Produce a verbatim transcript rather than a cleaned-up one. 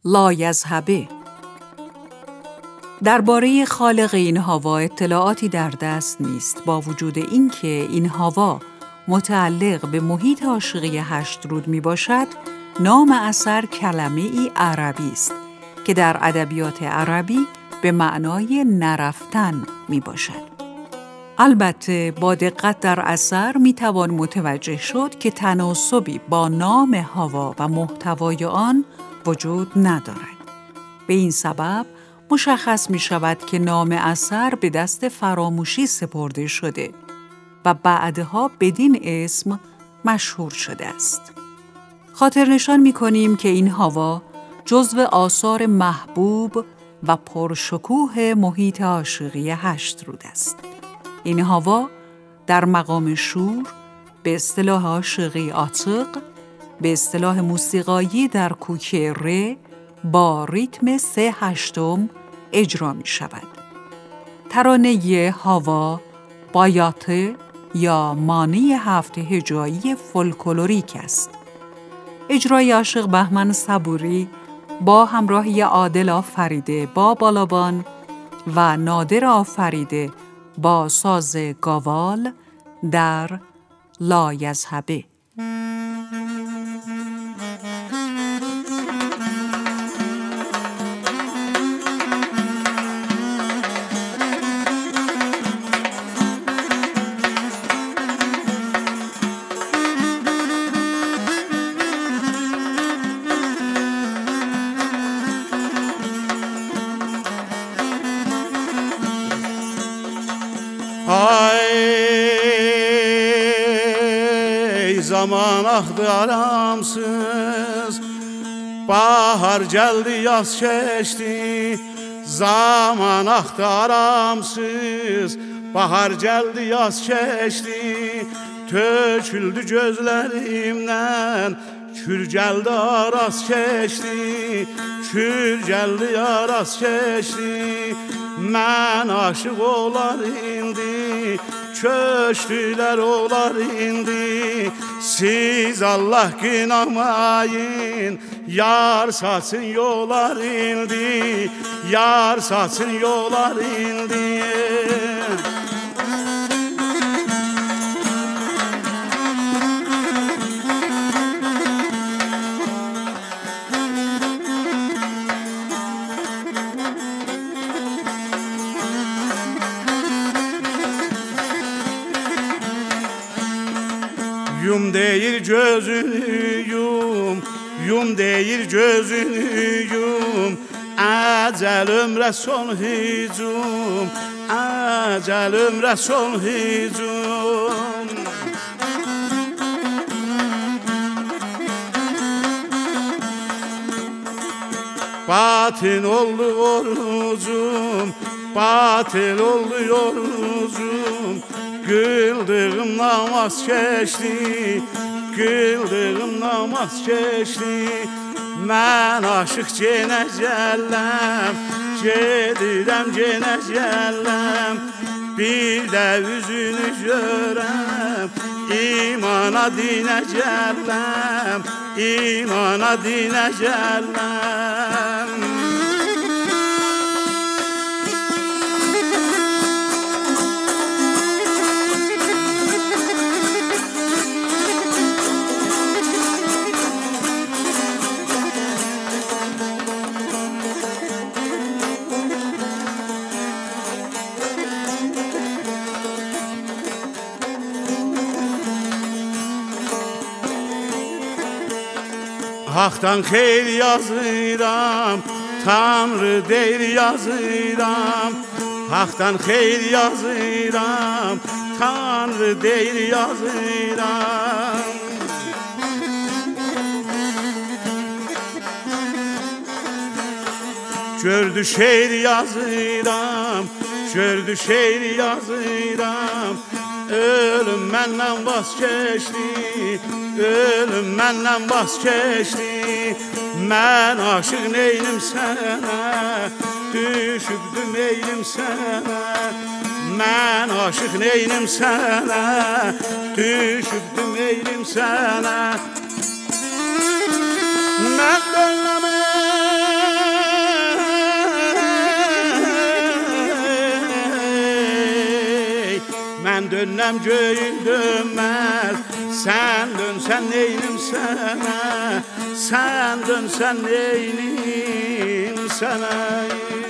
لایذهبه. درباره خالق این هوا اطلاعاتی در دست نیست، با وجود اینکه این هوا متعلق به محیط عاشقی هشت رود می باشد. نام اثر کلمه ای عربی است که در ادبیات عربی به معنای نرفتن می باشد. البته با دقت در اثر می توان متوجه شد که تناسبی با نام هوا و محتوای آن وجود ندارد. به این سبب مشخص می شود که نام اثر به دست فراموشی سپرده شده و بعدها بدین اسم مشهور شده است. خاطر نشان می کنیم که این هوا جزو آثار محبوب و پرشکوه محیط عاشقی هشت رود است. این هوا در مقام شور، به اصطلاح عاشقی عاتق، به اصطلاح موسیقایی در کوکه ره با ریتم سه هشتم اجرا می شود. ترانه هوا بایاته یا مانی هفت هجایی فولکلوریک است. اجرای عاشق بهمن صبوری با همراهی عادل آفریده با بالابان و نادر آفریده با ساز گاوال در لایذهبه. Ay zaman aktı aramsız, bahar geldi yaz geçti. Zaman aktı aramsız, bahar geldi yaz geçti. Töküldü gözlerimden, kür geldi aras geçti. Kür geldi aras geçti. Mən aşık olar indi, köşkülər olar indi. Siz Allah qınamayın, yar saçın yolar indi. Yar saçın yolar indi. Yum değil gözünü yum, yum değil gözünü yum. Əcəl ömrə son hücum, əcəl ömrə son hücum. Batil oldu orucum, batil oldu orucum. Kıldığım namaz keçti, kıldığım namaz keçti. Mən aşıq genə gəlləm, gedirəm genə gəlləm. Bir də üzünü görəm, imana dinə gəlləm, imana dinə gəlləm. Hak'tan xeyir yazıram, Tanrı deyir yazıram. Hak'tan xeyir yazıram, Tanrı deyir yazıram. Gördü şeir yazıram, gördü şeir yazıram. Ölüm məndən vazgeçdi, ölüm məndən vazgeçdi. Mən aşıq neynim sənə, düşübdüm eynim sənə. Mən aşıq neynim sənə, düşübdüm eynim sənə. Mən dönləmə Mən dönəm göyün dönməz, sən dönsən neynim sənə, sən dönsən neynim sənə.